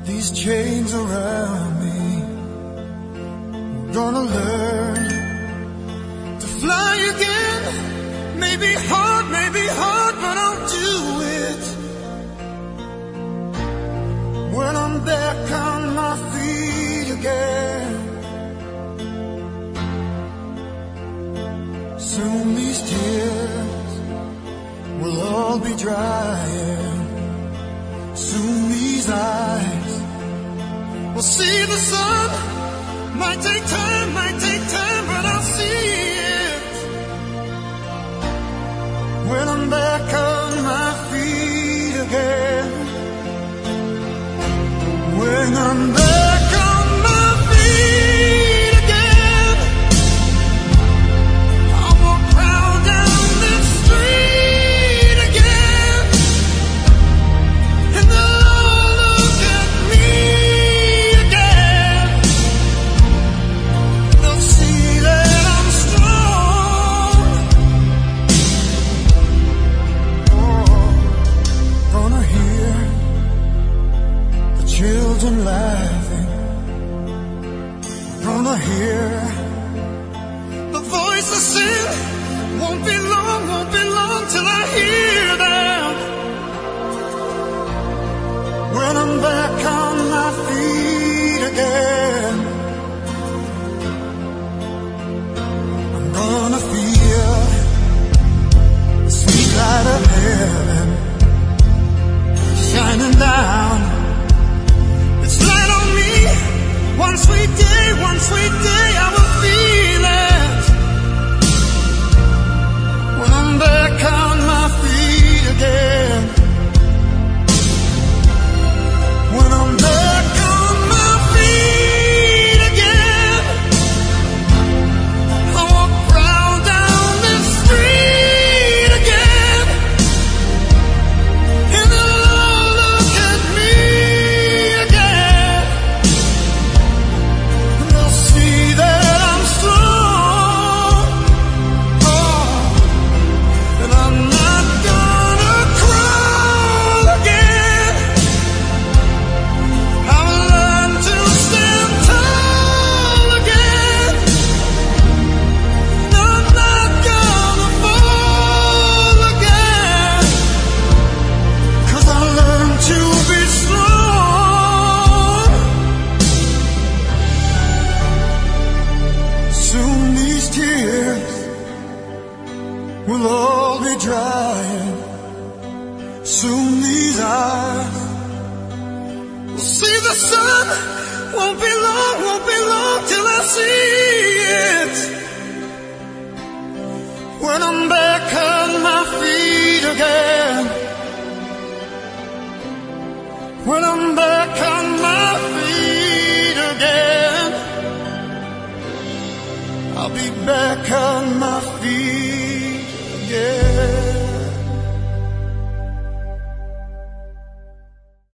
these chains around me. I'm gonna learn to fly again. Maybe hard, but I'll do it. When I'm back on my feet again. Soon these tears will all be drying. Soon these eyes will see the sun. Might take time, but I'll see it. When I'm back on my feet again. When I'm back on my feet again, I'll walk round down this street again, and they'll all look at me again. They'll see that I'm strong. Oh, gonna hear children laughing. Gonna hear the voices sing. Won't be long till I hear them. When I'm back on my feet again, I'm gonna feel the sweet light of heaven shining down. It's light on me. One sweet day I will feel it. When I'm back on my feet again. When I'm back on my feet again, I walk round down this street again, and they'll all look at me again. They'll see that I'm strong. Oh, and I'm not gonna crawl again. I will learn to stand tall again. I'm not gonna fall again, 'cause I learned to be strong. Soon these tears will all be drying. Soon these eyes will see the sun. Won't be long till I see it. When I'm back on my feet again. When I'm back